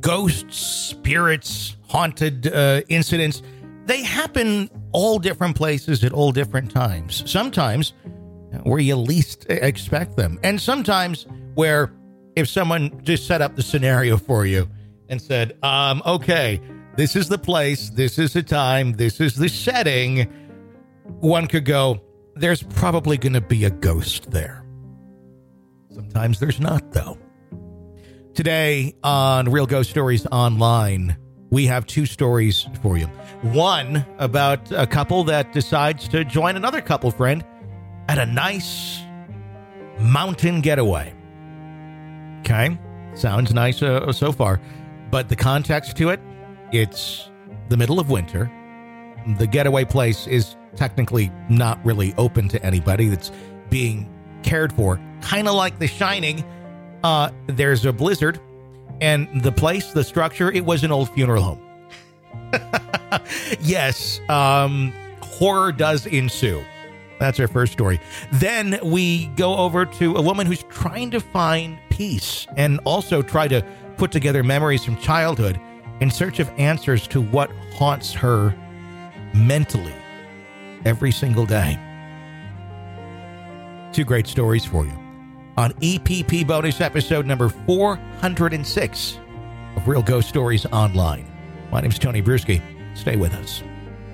ghosts, spirits, haunted incidents, they happen all different places at all different times. Sometimes where you least expect them. And sometimes where if someone just set up the scenario for you and said, okay, this is the place, this is the time, this is the setting, one could go, there's probably going to be a ghost there. Sometimes there's not, though. Today on Real Ghost Stories Online, we have two stories for you. One about a couple that decides to join another couple friend at a nice mountain getaway. Okay, sounds nice so far, but the context to it, it's the middle of winter. The getaway place is technically not really open to anybody. It's being cared for, kind of like The Shining. There's a blizzard, and the place, the structure, it was an old funeral home. Yes, horror does ensue. That's our first story. Then we go over to a woman who's trying to find peace and also try to put together memories from childhood in search of answers to what haunts her mentally every single day. Two great stories for you on EPP bonus episode number 406 of Real Ghost Stories Online. My name's Tony Bruschi. Stay with us.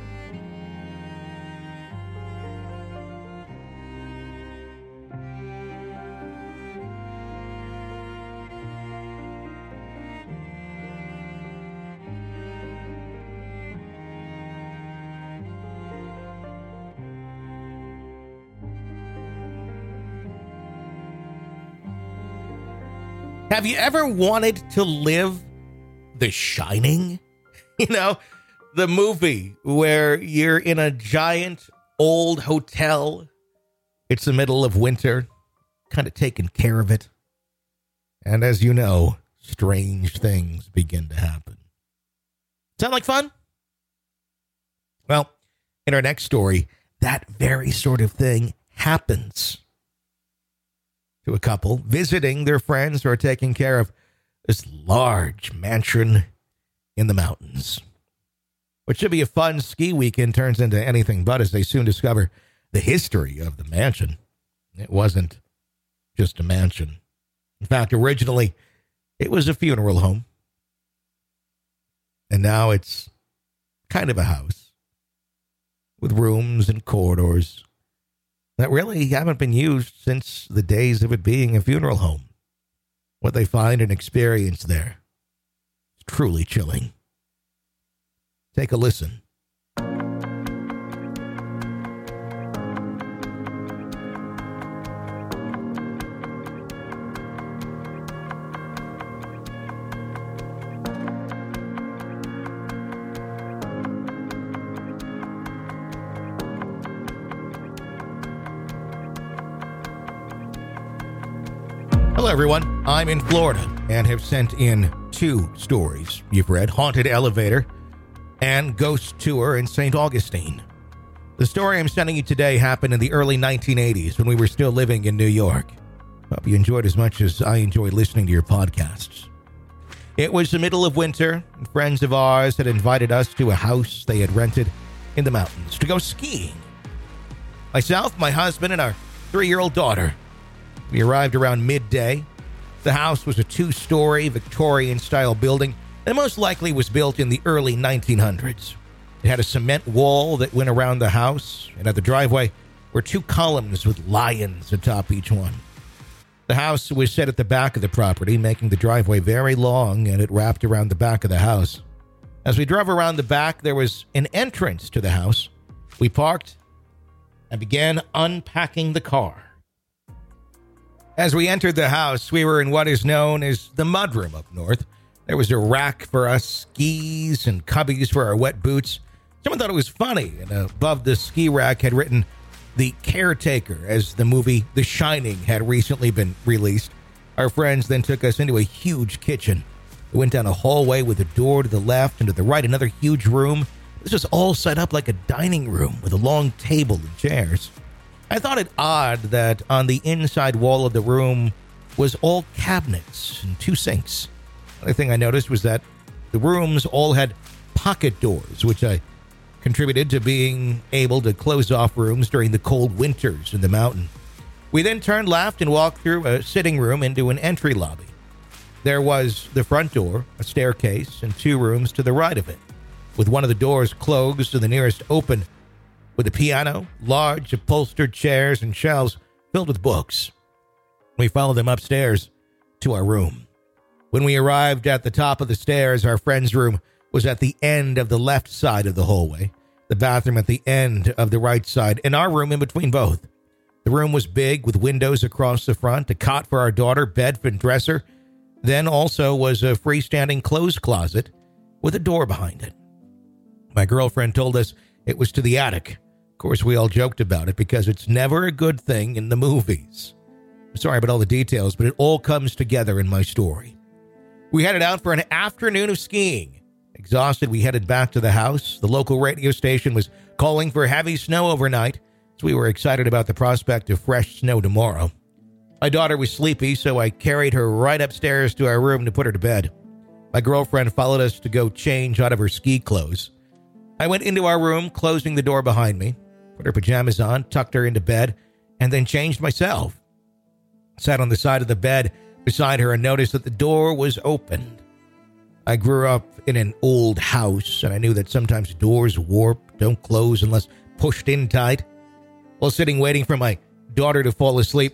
Have you ever wanted to live The Shining? You know, the movie where you're in a giant old hotel. It's the middle of winter, kind of taking care of it. And as you know, strange things begin to happen. Sound like fun? Well, in our next story, that very sort of thing happens to a couple visiting their friends who are taking care of this large mansion in the mountains. What should be a fun ski weekend turns into anything but as they soon discover the history of the mansion. It wasn't just a mansion. In fact, originally, it was a funeral home. And now it's kind of a house with rooms and corridors that really haven't been used since the days of it being a funeral home. What they find and experience there is truly chilling. Take a listen. Hello, everyone. I'm in Florida and have sent in two stories. You've read Haunted Elevator and Ghost Tour in St. Augustine. The story I'm sending you today happened in the early 1980s when we were still living in New York. Hope you enjoyed as much as I enjoyed listening to your podcasts. It was the middle of winter, and friends of ours had invited us to a house they had rented in the mountains to go skiing. Myself, my husband, and our 3-year-old daughter. We arrived around midday. The house was a 2-story Victorian-style building and most likely was built in the early 1900s. It had a cement wall that went around the house, and at the driveway were 2 columns with lions atop each one. The house was set at the back of the property, making the driveway very long, and it wrapped around the back of the house. As we drove around the back, there was an entrance to the house. We parked and began unpacking the car. As we entered the house, we were in what is known as the mudroom up north. There was a rack for us skis and cubbies for our wet boots. Someone thought it was funny, and above the ski rack had written The Caretaker, as the movie The Shining had recently been released. Our friends then took us into a huge kitchen. We went down a hallway with a door to the left and to the right, another huge room. This was all set up like a dining room with a long table and chairs. I thought it odd that on the inside wall of the room was all cabinets and 2 sinks. Another thing I noticed was that the rooms all had pocket doors, which I contributed to being able to close off rooms during the cold winters in the mountain. We then turned left and walked through a sitting room into an entry lobby. There was the front door, a staircase, and 2 rooms to the right of it, with one of the doors closed and the nearest open, with a piano, large upholstered chairs, and shelves filled with books. We followed them upstairs to our room. When we arrived at the top of the stairs, our friend's room was at the end of the left side of the hallway, the bathroom at the end of the right side, and our room in between both. The room was big, with windows across the front, a cot for our daughter, bed and dresser. Then also was a freestanding clothes closet with a door behind it. My girlfriend told us it was to the attic. Of course, we all joked about it because it's never a good thing in the movies. I'm sorry about all the details, but it all comes together in my story. We headed out for an afternoon of skiing. Exhausted, we headed back to the house. The local radio station was calling for heavy snow overnight, so we were excited about the prospect of fresh snow tomorrow. My daughter was sleepy, so I carried her right upstairs to our room to put her to bed. My girlfriend followed us to go change out of her ski clothes. I went into our room, closing the door behind me, put her pajamas on, tucked her into bed, and then changed myself. Sat on the side of the bed beside her and noticed that the door was opened. I grew up in an old house, and I knew that sometimes doors warp, don't close unless pushed in tight. While sitting waiting for my daughter to fall asleep,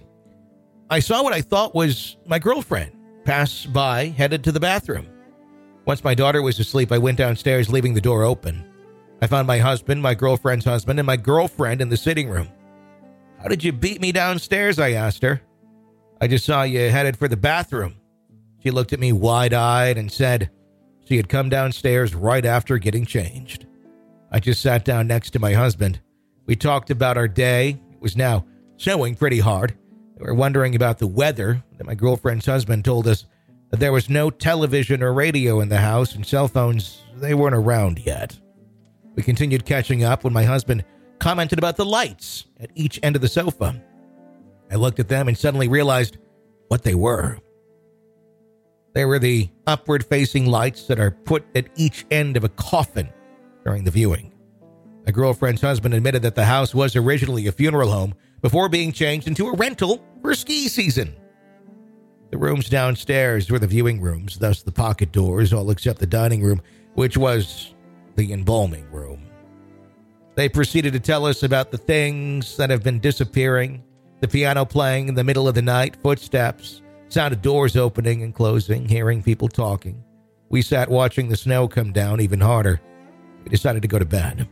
I saw what I thought was my girlfriend pass by, headed to the bathroom. Once my daughter was asleep, I went downstairs, leaving the door open. I found my husband, my girlfriend's husband, and my girlfriend in the sitting room. "How did you beat me downstairs?" I asked her. "I just saw you headed for the bathroom." She looked at me wide-eyed and said she had come downstairs right after getting changed. I just sat down next to my husband. We talked about our day. It was now snowing pretty hard. We were wondering about the weather. Then my girlfriend's husband told us that there was no television or radio in the house, and cell phones, they weren't around yet. We continued catching up when my husband commented about the lights at each end of the sofa. I looked at them and suddenly realized what they were. They were the upward-facing lights that are put at each end of a coffin during the viewing. My girlfriend's husband admitted that the house was originally a funeral home before being changed into a rental for ski season. The rooms downstairs were the viewing rooms, thus the pocket doors, all except the dining room, which was the embalming room. They proceeded to tell us about the things that have been disappearing, the piano playing in the middle of the night, footsteps, sound of doors opening and closing, hearing people talking. We sat watching the snow come down even harder. We decided to go to bed.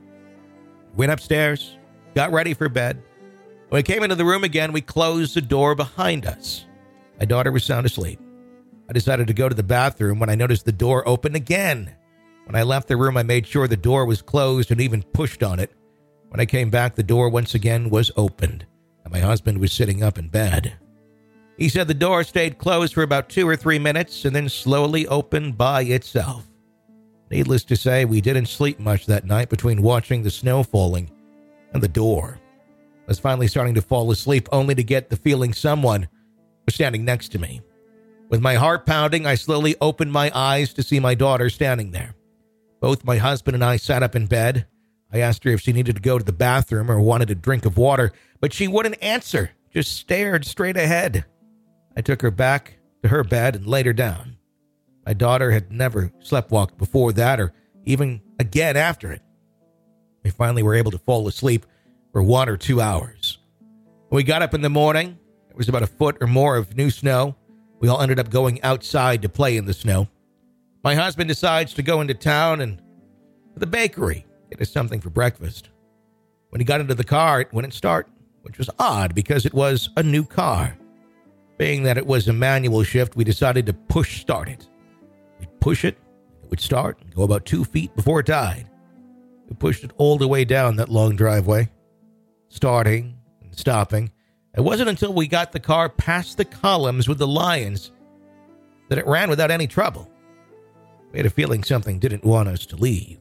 Went upstairs, got ready for bed. When we came into the room again, we closed the door behind us. My daughter was sound asleep. I decided to go to the bathroom when I noticed the door open again. When I left the room, I made sure the door was closed and even pushed on it. When I came back, the door once again was opened, and my husband was sitting up in bed. He said the door stayed closed for about 2 or 3 minutes and then slowly opened by itself. Needless to say, we didn't sleep much that night between watching the snow falling and the door. I was finally starting to fall asleep only to get the feeling someone was standing next to me. With my heart pounding, I slowly opened my eyes to see my daughter standing there. Both my husband and I sat up in bed. I asked her if she needed to go to the bathroom or wanted a drink of water, but she wouldn't answer, just stared straight ahead. I took her back to her bed and laid her down. My daughter had never sleptwalked before that or even again after it. We finally were able to fall asleep for 1 or 2 hours. When we got up in the morning, there was about a foot or more of new snow. We all ended up going outside to play in the snow. My husband decides to go into town and to the bakery, get us something for breakfast. When he got into the car, it wouldn't start, which was odd because it was a new car. Being that it was a manual shift, we decided to push start it. We'd push it, it would start and go about 2 feet before it died. We pushed it all the way down that long driveway, starting and stopping. It wasn't until we got the car past the columns with the lions that it ran without any trouble. We had a feeling something didn't want us to leave.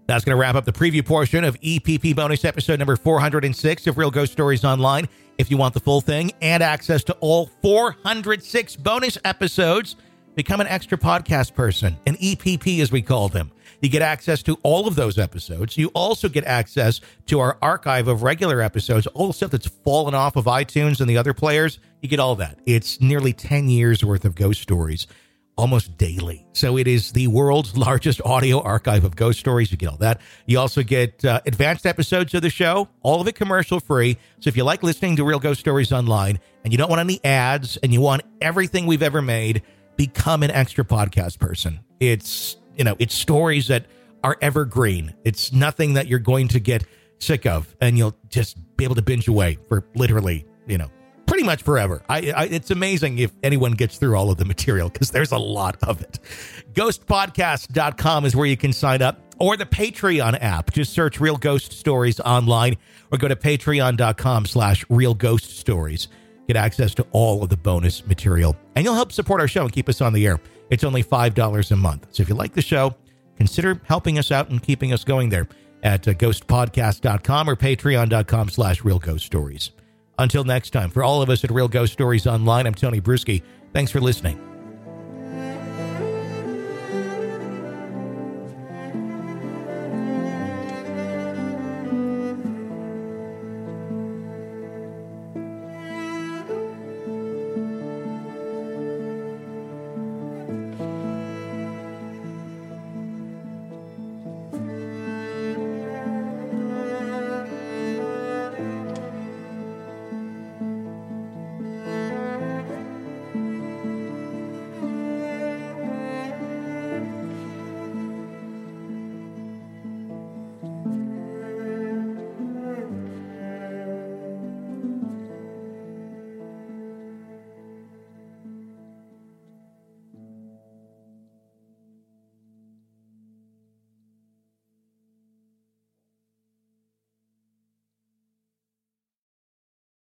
That's going to wrap up the preview portion of EPP bonus episode number 406 of Real Ghost Stories Online. If you want the full thing and access to all 406 bonus episodes, become an extra podcast person, an EPP as we call them. You get access to all of those episodes. You also get access to our archive of regular episodes, all the stuff that's fallen off of iTunes and the other players. You get all that. It's nearly 10 years worth of ghost stories, almost daily. So it is the world's largest audio archive of ghost stories. You get all that. You also get advanced episodes of the show, all of it commercial free. So if you like listening to Real Ghost Stories Online and you don't want any ads and you want everything we've ever made, become an extra podcast person. It's stories that are evergreen. It's nothing that you're going to get sick of, and you'll just be able to binge away for literally, pretty much forever. It's amazing if anyone gets through all of the material, because there's a lot of it. Ghostpodcast.com is where you can sign up, or the Patreon app. Just search Real Ghost Stories Online, or go to patreon.com/Real Ghost Stories. Get access to all of the bonus material, and you'll help support our show and keep us on the air. It's only $5 a month. So if you like the show, consider helping us out and keeping us going there at ghostpodcast.com or patreon.com/Real Ghost Stories. Until next time, for all of us at Real Ghost Stories Online, I'm Tony Bruschi. Thanks for listening.